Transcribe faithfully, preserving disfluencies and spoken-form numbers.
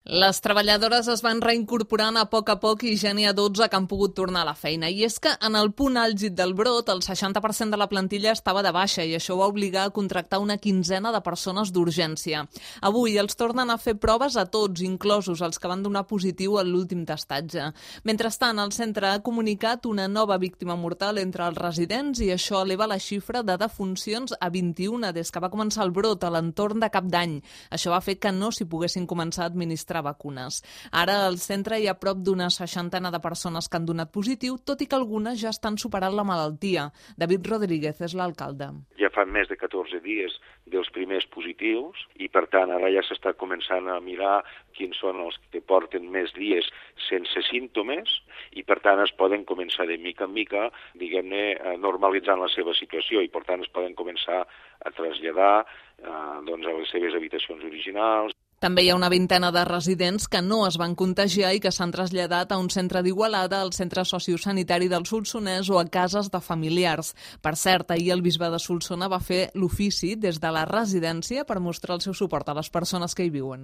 Les treballadores es van reincorporant a poc a poc i ja n'hi ha dotze que han pogut tornar a la feina. I és que en el punt àlgid del brot, el seixanta per cent de la plantilla estava de baixa i això va obligar a contractar una quinzena de persones d'urgència. Avui els tornen a fer proves a tots, inclosos els que van donar positiu a l'últim testatge. Mentrestant, el centre ha comunicat una nova víctima mortal entre els residents i això eleva la xifra de defuncions a vint-i-una des que va començar el brot a l'entorn de cap d'any. Això va fer que no s'hi poguessin començar a administrar vacunes. Ara al centre hi ha prop d'una seixantena de persones que han donat positiu, tot i que algunes ja estan superant la malaltia. David Rodríguez és l'alcalde. Ja fa més de catorze dies dels primers positius i, per tant, ara ja s'està començant a mirar quins són els que porten més dies sense símptomes i, per tant, es poden començar de mica en mica, diguem-ne, normalitzant la seva situació i, per tant, es poden començar a traslladar eh, doncs, a les seves habitacions originals. També hi ha una vintena de residents que no es van contagiar i que s'han traslladat a un centre d'Igualada, al centre sociosanitari del Solsonès o a cases de familiars. Per cert, ahir el bisbe de Solsona va fer l'ofici des de la residència per mostrar el seu suport a les persones que hi viuen.